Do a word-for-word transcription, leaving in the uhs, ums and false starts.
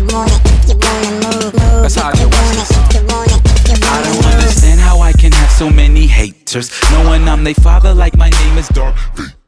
That's how I get watch this. I don't understand how I can have so many haters, knowing I'm they father like my name is Darth Vader.